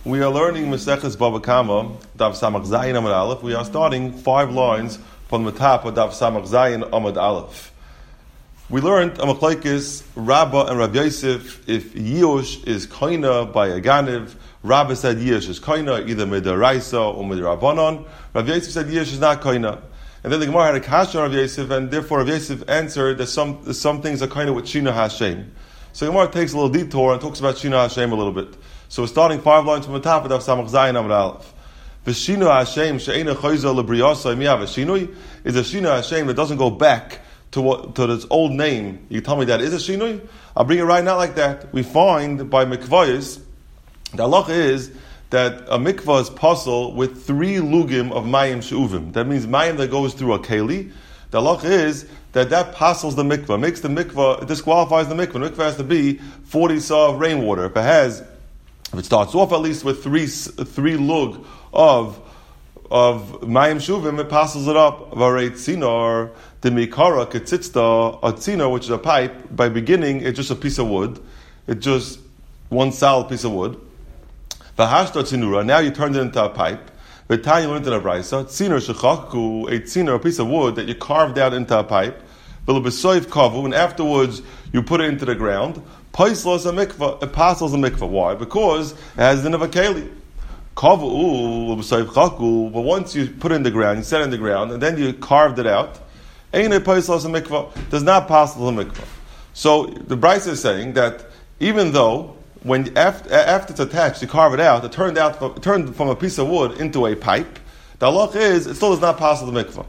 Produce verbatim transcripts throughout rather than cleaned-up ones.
We are learning Maseches Bava Kama, Daf Samach Zayin Amud Aleph. We are starting five lines from the top of Daf Samach Zayin Amud Aleph. We learned a machlokes Rabba and Rav Yosef if Yush is koina by a ganiv. Rabba said Yush is koina either midaraisa or midrabanan. Rav Yosef said Yush is not koina. And then the Gemara had a kasha on Rav Yosef, and therefore Rav Yosef answered that some some things are koina with Shina Hashem. So the Gemara takes a little detour and talks about Shina Hashem a little bit. So we're starting five lines from the top of Daf Samach Zayin Amud Aleph. V'shinu Hashem she'ena chayza lebriyasa miyav shinui is a Shinu Hashem that doesn't go back to what to its old name. You tell me that is a shinui? I'll bring it right now like that. We find by mikvahs, the halacha is that a mikvah is puzzle with three lugim of mayim she'uvim. That means mayim that goes through a keli. The halacha is that that puzzles the mikvah, makes the mikvah, it disqualifies the mikvah. The mikvah has to be forty saw of rainwater. If it has If it starts off at least with three three lug of of mayim shuvim, it passes it up. Varei tzinor demikara ketzitzta a tzinor, which is a pipe. By beginning, it's just a piece of wood. It's just one solid piece of wood. V'hashta tzinura. Now you turned it into a pipe. V'tanya learned in a brisa. Tzinor shechaku, a tzinor, a piece of wood that you carved out into a pipe. V'lebesoiv kavu, and afterwards you put it into the ground. Paislos a mikvah, it passes a mikvah. Why? Because it has the din of a keli. Kavu b'soiv chaku, but once you put it in the ground, you set it in the ground, and then you carved it out. Ain't it paislos a mikvah? Does not pass a mikvah. So the Bryce is saying that even though when after, after it's attached, you carve it out, it turned out from, it turned from a piece of wood into a pipe. The halach is it still does not pass the mikvah.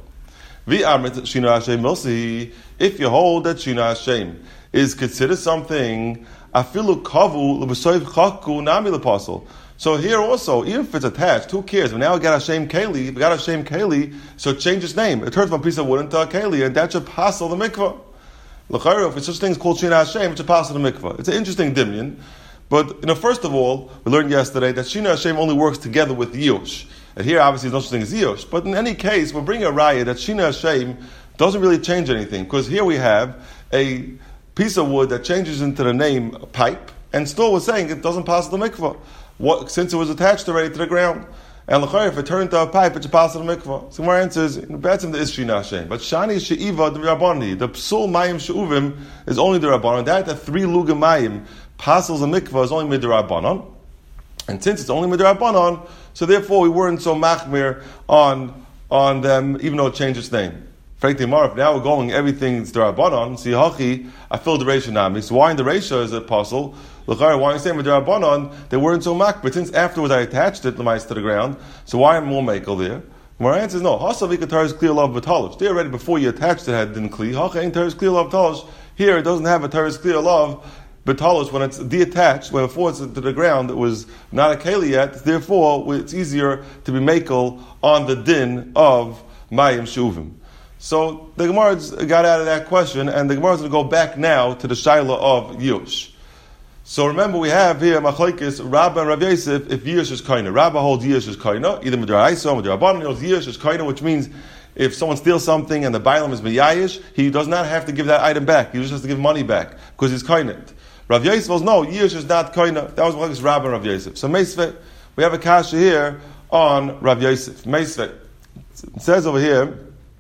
If you hold that Shina Hashem is considered something, afilu kavu l'b'soiv chaku nami l'pasul. So here also, even if it's attached, who cares? But now we got Hashem Keli, we got Hashem Keli, so it changed its name. It turns from a piece of wood into a Keli, and that should passel the mikvah. L'chayra, if it's such things called Shina Hashem, it should passel the mikvah. It's an interesting dimyon. But, you know, first of all, we learned yesterday that Shina Hashem only works together with Yush. And here, obviously, there's no such thing as Yush. But in any case, we're bringing a raya that Shina Hashem doesn't really change anything. Because here we have a piece of wood that changes into the name pipe, and still we're saying it doesn't pass the mikvah. What, since it was attached already to the ground. And l'chayr, if it turned to a pipe, it should pass the mikvah. So my answer is, betzim the is Shina Hashem. But Shani she'iva the Rabbani, the psul mayim she'uvim is only the Rabbanon. That the three lugim mayim passes the mikvah is only mid Rabbanon. And since it's only mid Rabbanon, so therefore we weren't so machmir on on them, even though it changed its name. Frankly, Marv, now we're going, everything's the Rabbanon. See, hachi, I filled the Reisha nami. So why in the Reisha is it apostle? L'chayr, why are you saying with the Rabbanon, they weren't so mach, but since afterwards I attached it, the mice to the ground, so why am I more makel there? My answer is no. Hasav ikatar is clear love batalish. There already before you attached it had didn't clear. Hacha ain't teres clear love batalish. Here it doesn't have a teres clear love batalish when it's detached, when before it's to the ground it was not a keli yet, therefore it's easier to be makel on the din of mayim shuvim. So the Gemara got out of that question, and the Gemara is going to go back now to the shaila of Yush. So remember, we have here machlokes Rabba and Rav Yosef if Yush is koina. Rabba holds Yush is koina, either midraisa or midrabanan holds Yush is koina, which means if someone steals something and the bailam is miyayish, he does not have to give that item back. He just has to give money back because he's koina. Rav Yosef was no, Yush is not koina. That was machlokes Rabba and Rav Yosef. So Meisvet, we have a kasha here on Rav Yosef. Meisvet, it says over here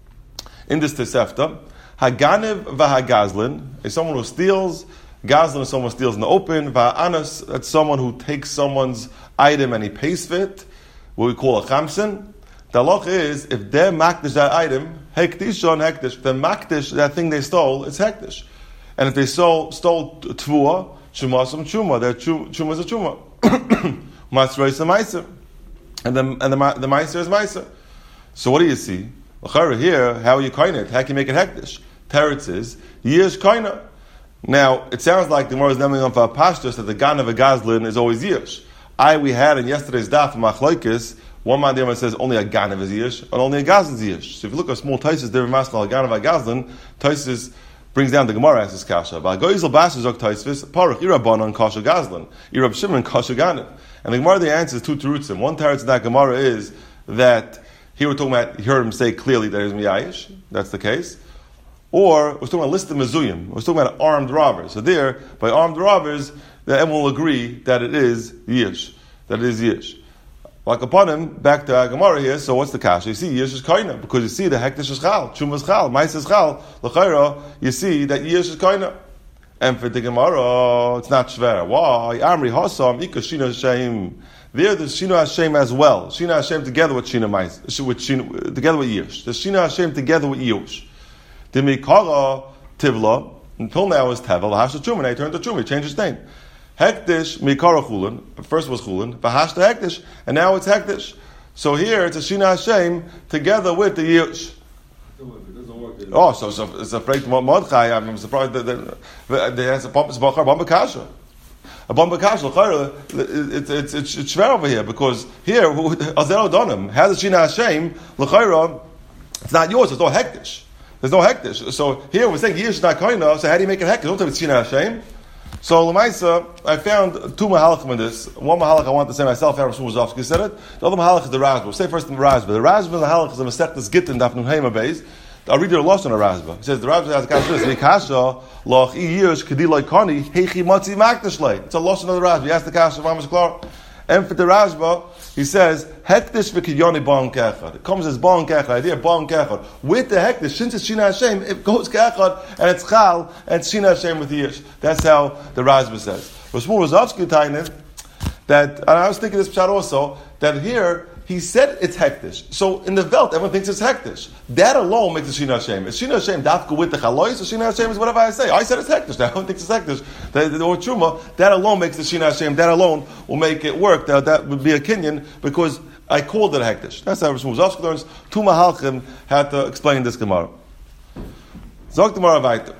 in this Tosefta, Haganev v'hagazlin is someone who steals. Gazlin is someone who steals in the open. Va'anas, that's someone who takes someone's item and he pays for it, what we call a chamsin. The halach is, if they're makdish that item, hektish on hektish, if they're makdish that thing they stole, it's hektish. And if they stole, stole tvua, chumasum chuma, their chuma is a chuma. Masra is a meiser. And the, and the, the meiser is meiser. So what do you see? Here, how are you koine it? How can you make it hektish? Teretz is, yesh koine. Now, it sounds like the Gemara is naming on for a pashtus that the gan of a gazlin is always yesh. I, we had in yesterday's daf, machlokes, one man there says only a gan of is yesh, and only a gazlin is yesh. So if you look at small taisis, there masnal a gan of a gazlin, taisis brings down the Gemara as his kasha. But goizel bashes ok taisvis, paruch, irabon kasha gazlin, irab shimon kasha ganev. And the Gemara the answer is two terutzim. One teretz in that Gemara is that here we're talking about, you heard him say clearly that he's miyayish, that's the case. Or we're talking about list of mezuyim. We're talking about armed robbers. So there, by armed robbers, the M will agree that it is yish. that it is Yish. Like upon him, back to Gemara here, so what's the kasha? You see, Yish is koina, because you see the hektish is chal, Chuma is chal, Mais is chal, l'chayra, you see that Yish is koina. And for the Gemara, it's not shver. Why? Amri Hasam, Ika Shina Hashem. There, there's Shina Hashem as well. Shina Hashem together with Shina Mais, with Shina, together with Yish. There's Shina Hashem together with Yish. The Mikara Tivla, until now is Tevel, Hashta Chuma, and he turned to Chuma, he changed his name. Hektish, Mikara Chulin, first was Chulin, Vahashta Hektish, and now it's Hektish. So here, it's a Shina Hashem together with the Yish. Oh, so, so it's a freak Mordechai. I'm surprised that there has a Bombas Bachar, Bomba Kasha. A Bomba Kasha, it's it's it's it's schwer over here because here Azel Odonim has a Shina Hashem, L'chayra, it's not yours, it's no hektish. There's no hektish. So here we're saying Yish not koina, so how do you make it hektish? Don't tell me it's Shina Hashem. So Lamaisa, I found two mahalachim in this. One mahalach I want to say myself, Aaron Shmuzovsky said it. The other mahalach is the Razba. Say first in the Razba. The Razba, the mahalach is a Masechtas Gittin, Daf Nun Heima Beis. I'll read you the loss on the Razba. He says the Razba has a kasha. Mikasha loch iyish kediloi kani heichi matzi makdashlei. It's a loss on the Razba. He asked the kasha of Amos Klar. And for the Razba, he says hektish v'kidyoni ba'am kechad. It comes as ba'am kechad. Idea ba'am kechad with the hektish. Since it's Shina Hashem, it goes kechad and it's chal and it's Shina Hashem with yish. That's how the Razba says. Rashmur Rozovsky tained that, and I was thinking this pshat also, that here he said it's hektish. So in the Welt, everyone thinks it's hektish. That alone makes it Shina Hashem. It's Shina Hashem dafka with the chalois, so Shina Hashem is whatever I say. I said it's hektish. Everyone thinks it's hektish. That, or Truma, that alone makes the Shina Hashem. That alone will make it work. That, that would be a kinyan because I called it a hektish. That's how Rishmu Zovsky learns. Two Mahalchim had to explain this Gemara. Zog Gemara weiter.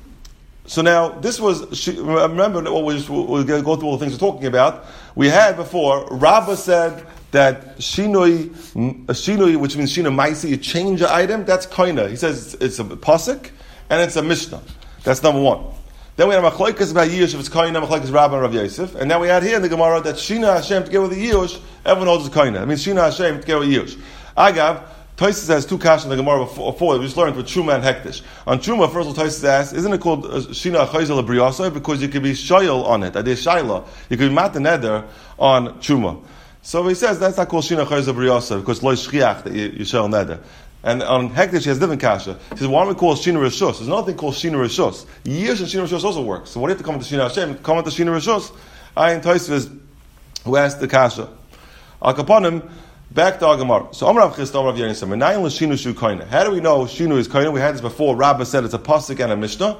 So now, this was, remember what we we're going to go through all the things we're talking about. We had before, Rabbah said that Shinoi, Shinoi, which means Shina Maisi, you change an item, that's Koina. He says it's, it's a Pasuk and it's a Mishnah. That's number one. Then we had Machlokes about Yish, if it's Koina, Machlokes Rabbah and Rav Yosef. And now we had here in the Gemara that Shina Hashem together with the Yish, everyone knows it's Koina. It means Shina Hashem together with Yish. Agav, Tosfos has two kashas in the Gemara before. We just learned with Truma and Hektish. On Truma, first of all, Tosfos asks, isn't it called Shina Chayzel Briasa? Because you could be shoyel on it. Adeh Shaila. You could be mat neder on Truma. So he says that's not called Shina Chayzel Briasa because lo shchiach that you, you shoyel neder. And on Hektish he has a different kasha. He says, why don't we call it Shina Rishus? There's another thing called Shina Rishus. Yish and Shina Rishus also works. So what do you have to come to Shina Hashem? Come to Shina Rishus. I in Tosfos who asked the kasha. Al Kaponim. Back to our Gemara. So Amar Rav Chisda, Amar Rav Yenisam. Menayin l'shinu shu koina. How do we know shinu is koina? We had this before. Rabbah said it's a pasuk and a mishnah.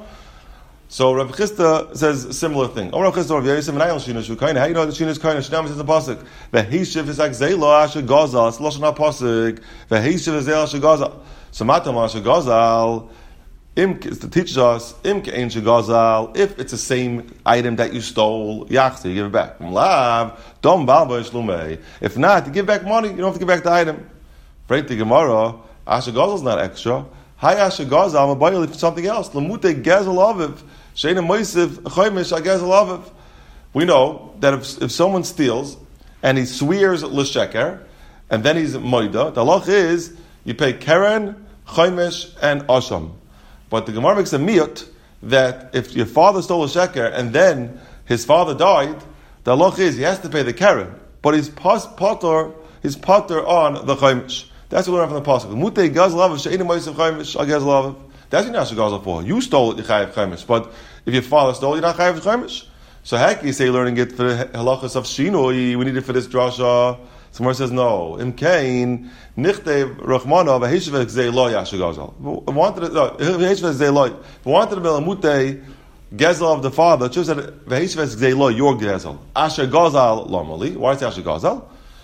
So Rav Chisda says a similar thing. Amar Rav Chisda, Rav Yenisam. Menayin l'shinu shu koina. How do you know that shinu is koina? Shnam says a pasuk. V'hishiv is like zaylo asher gazal. It's lashon ha-pasuk. V'hishiv is zaylo asher gazal. So matam asher gazal. Im to teach us im ke'en shegazal. If it's the same item that you stole, yachsi, you give it back. Lav dom balba shlumei. If not, you give back money. You don't have to give back the item. Right? The Gemara asher gazal is not extra. Hi asher gazal mabayil for something else. Lamute gazel aviv sheina moisiv chaymish agazel aviv. We know that if if someone steals and he swears l'sheker and then he's moida, the halach is you pay keren, chaymish, and asham. But the Gemara makes a miyut that if your father stole a sheker and then his father died, the halach is he has to pay the keren, but he's potter, he's potter on the chaimish. That's what we learn from the pasuk. Mutei gazlav she'enim moisiv chaimish agazlav. That's what you're not gazlav for. You stole it, you chayiv chaimish. But if your father stole it, you're not chayiv chaimish. So how can you say learning it for the halachas of shinoi? We need it for this drasha. Somewhere says no. Im kain nichtev rachmana v'heshiv gzei lo yashagazal. Wanted it. No, v'heshiv gzei lo. Wanted to be lamute gezel of the father. Just said v'heshiv gzei lo your gezel. Asher gazal lomali. Why is it asher gazal?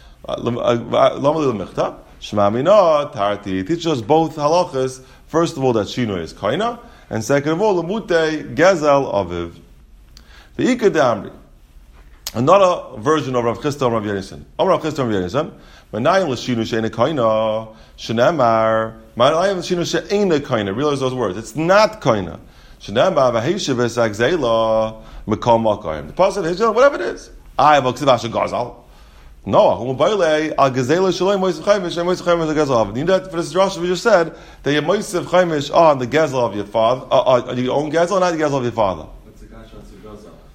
Lomali l'michta. Shema mina tarti. Teaches us both halachas. First of all, that shino is kaina, and second of all, lamute gezel aviv. V'ikad amri. Another version of Rav Chisda and Rav Yenisam. Rav Chisda and Rav Yenisam. Menayin l'shinu she'ena koina shenemar. Menayin l'shinu she'ena koina. Realize those words. It's not koina. Shenemar v'heishiv esak zayla mekal makayim. The pasuk is whatever it is. I have a ksiv gazal. No, who mobayle al gazela shalom moisiv chaimish and moisiv chaimish gazal. You know that for this drasha we just said that you moisiv chaimish on the gazal of your father, uh, uh, your own gazal, not the gazal of your father.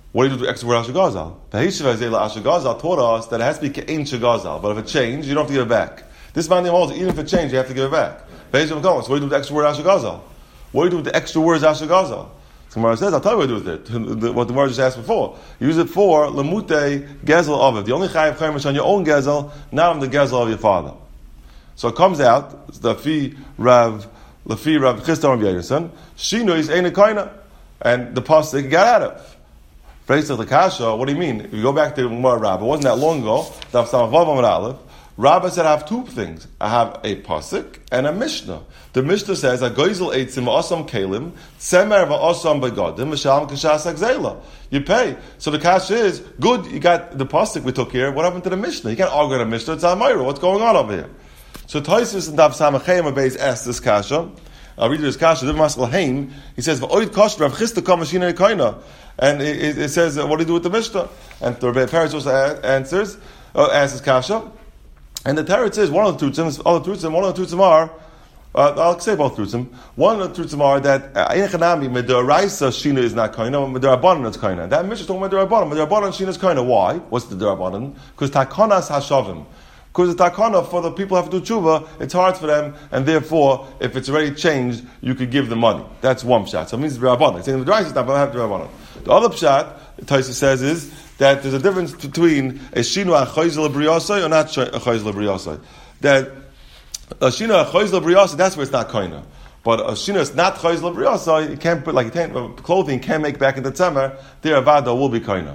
What do you do with the extra word Ashagazal? The Hishav Azela Ashagazal taught us that it has to be Ke'en Shagazal, but if it changed, you don't have to give it back. This man holds, even if it changed, you have to give it back. So what do you do with the extra word Ashagazal? What do you do with the extra words Ashagazal? So Gemara says, I'll tell you what to do with it. What the Gemara just asked before. Use it for Lamute Gezel Aviv. The only Chayav Chaimish on your own Gezel, not on the Gezel of your father. So it comes out, it's the Fi Rav, Lafi Rav Chisda Rav Yedison, Shino is Eine Koina. And the pasuk got out of. Phrase of the Kasha, what do you mean? If you go back to Gemara Rabbah, it wasn't that long ago, Daf Samavav Amud Aleph, Rabbah said, I have two things. I have a pasuk and a mishnah. The mishnah says, "A goizel eitzim asam kelim, tzemer va'asam begadim, v'shalom kashas agzela." You pay. So the kasha is good. You got the pasuk we took here. What happened to the mishnah? You can't argue on the mishnah. It's Amira. What's going on over here? So Tosfos and Daf Samachem Abeis asked this kasha. I'll read you this kasha. The Maskal Haim. He says, "V'oid kosher Rav Chisda kamashina koina," and it, it, it says, uh, "What do you do with the mishnah?" And the Rebbe Peretz also answers, uh, answers kasha. And the Teretz says one of the truths, all the truths, one of the truths are, uh, I'll say both truths. One of the truths are that Eichanami Medaraisa Shina is not Kaina, Medarabanan is Kaina. That mission is talking about Medarabanan. Medarabanan Shina is Kaina. Why? What's the Medarabanan? Because Takonas Hashavim. Because the Takana for the people who have to do tshuva, it's hard for them, and therefore, if it's already changed, you could give them money. That's one pshat. So it means Medarabanan. Saying the Medaraisa is not, but I have Medarabanan. The other pshat, Taisa says, is that there's a difference between a shinu achoyzel briyasai or not achoyzel briyasai. That a shinu achoyzel briyasai, that's where it's not koina. But a shinu is not choyzel briyasai, you can't put like you can't, clothing can't make back in the tzemar. Their avada will be koina.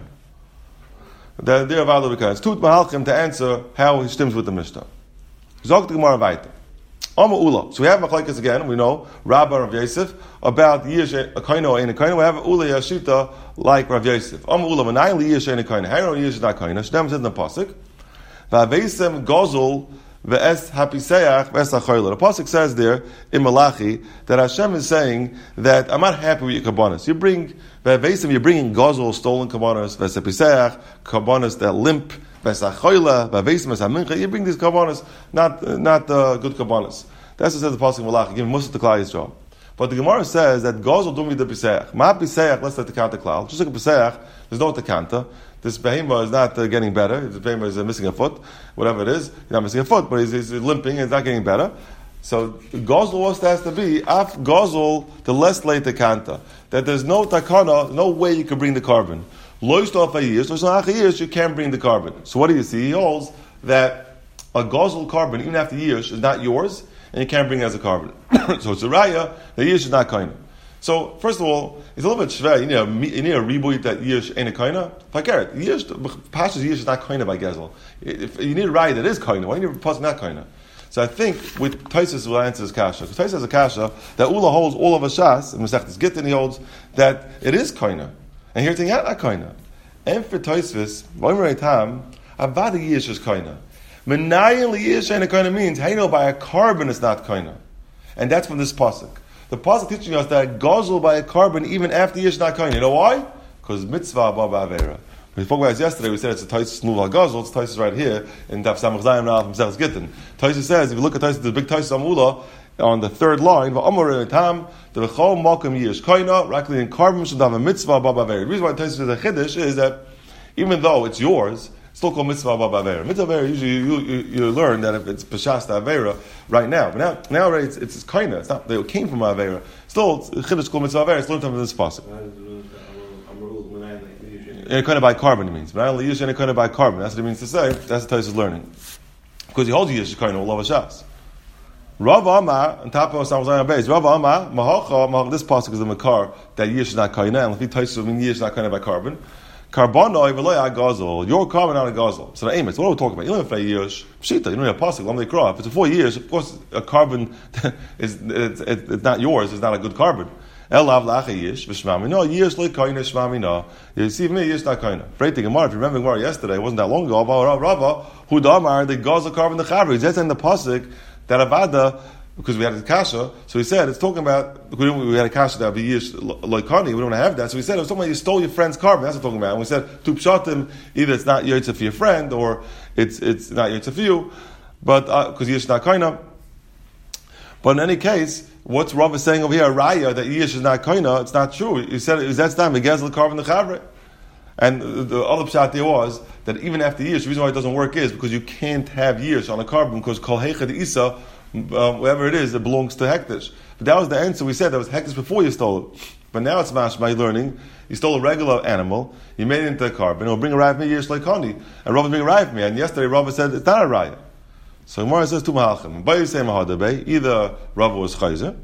Their avada will be koina. It's tut mahalchim to answer how he stems with the mishnah. Zog the Gemara weiter. Amma Ula. So we have machlekes again. We know Rabba Rav Yosef about yish a koina or ain't a koina. We have Ula Yashita like Rav Yosef. Amma Ula v'nayin li yish ain't a koina. How do you know yish is not koina? Shdem says in the pasuk, v'aveisem gozul v'es hapiseach v'es achoyla. The pasuk says there in Malachi that Hashem is saying that I'm not happy with your kabbanas. You bring v'aveisem, you're bringing gozul, stolen kabbanas, v'es hapiseach, kabbanas that limp. You bring these kabbanas, not not uh, good kabbanas. That's what says the pasuk in Malachi. Give most of the klal Yisrael. But the Gemara says that gozul don't mean the piseach. Ma piseach, let's let the kanta klal. Just like a piseach, there's no tekanta. This behemah is not uh, getting better. This behemah is uh, missing a foot, whatever it is. He's not missing a foot, but he's, he's limping and it's not getting better. So gozul was has to be af gozul the less late tekanta. That there's no takana, no way you can bring the carbon. Loist off a year, so after years you can't bring the carbon. So what do you see? He holds that a gozul carbon, even after years, is not yours, and you can't bring it as a carbon. So it's a raya, the years is not kaina. So first of all, it's a little bit shver. You need a, you need a reboot that years ain't a kaina. Fakir, years, pashas years is not kaina by gezel. If you need a raya that is kaina, why do you need a pasuk not kaina? So I think with Tosfos will answer his kasha. Because Tosfos has a kasha that Ula holds all of a shas, and Masechtas Gittin he holds that it is kaina. And here, thing not koina. And for Tosfos, Vaymer Tam, Avada Yish is koina. Menayin liyish ain't a koina means, hey, no, by a carbon it's not koina. And that's from this pasuk. The pasuk teaching us that gozul by a carbon even after yish not koina. You know why? Because mitzvah baba avera. We spoke about this yesterday. We said it's a Tosfos move al gozul. It's Tosfos right here in Daf Samach Zayim now from Masechtas Gittin. Tosfos says, if you look at Tosfos, the big Tosfos Amula, on the third line, V'amar Tam, the V'chol Malkum Yish Koina, Rakli in Carbon Shadav Mitzvah Baba Veri. The reason why it tells you the Chiddush is that even though it's yours, it's still called Mitzvah Baba Veri. Mitzvah Veri, usually you, you, you learn that if it's Peshasta Avera right now, but now, now already it's, it's Koina, it's not, it came from Avera. Still, Chiddush called Mitzvah Veri, it's learned from this pasuk. And Koina by carbon, it means. But only Yish and Koina by carbon. That's what it means to say. That's the Tosfos is learning. Because he holds Yish Koina all over Shas. Rav Amar, on top of Samach Zayim base, Rav Amar, Mahocha, this pasuk is the Makar, that Yish is not Kaina, and if he touches it, Yish is not Kaina by carbon. Carbono, Eveloya, Gazol, your carbon out of Gazol. So the aim is, what are we talking about? You don't have a Yish, Pshita, you don't have a pasuk, Lam Lekra. If it's four years, of course, a carbon is it's, it's, it's not yours, it's not a good carbon. Elav Lacha Yish, Vishmami, no, Yish like Kaina, Shmami, no. You see me, Yish not Kaina. Right, the Gemara, if you remember Gemara yesterday, it wasn't that long ago, about Rava, who Damar, the Gazol carbon, the Chavri. That's in the pasuk, that Avada, because we had a kasha, so he said it's talking about we, we had a kasha that would be yish loikani. We don't have that, so he said it was talking about you stole your friend's carbon. That's what we're talking about. And we said tu pshatim, either it's not yotza for your friend or it's it's not yotza for you, but because uh, yish not kaina. But in any case, what's Rav is saying over here, a raya that yish is not kaina, it's not true. He said that's not megezel carbon the chavre. And the other pshat there was that even after years, the reason why it doesn't work is because you can't have years on a carbon because kol heichad isa, um, whatever it is, it belongs to hektish. But that was the answer we said. That was hektish before you stole it. But now it's mashma learning. You stole a regular animal, you made it into a carbon. It'll bring a raya from years like honey, and Rava bring a raya from me. And yesterday Rava said it's not a raya. So Gemara says two mahalchim. Either Rava was chayzer.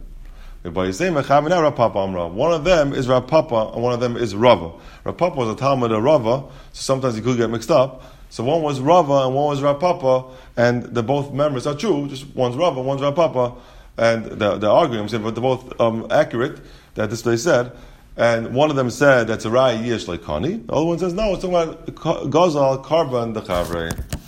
One of them is Rav Papa and one of them is Rava. Rav Papa was a Talmud of Rava, so sometimes he could get mixed up. So one was Rava and one was Rav Papa, and the both members are true. Just one's Rava, one's Rav Papa, and they're, they're arguing, but they're both um, accurate. That this they said, and one of them said that's a raya yesh like Kani. The other one says no, it's talking about Gazal, Karban, the Chavrei.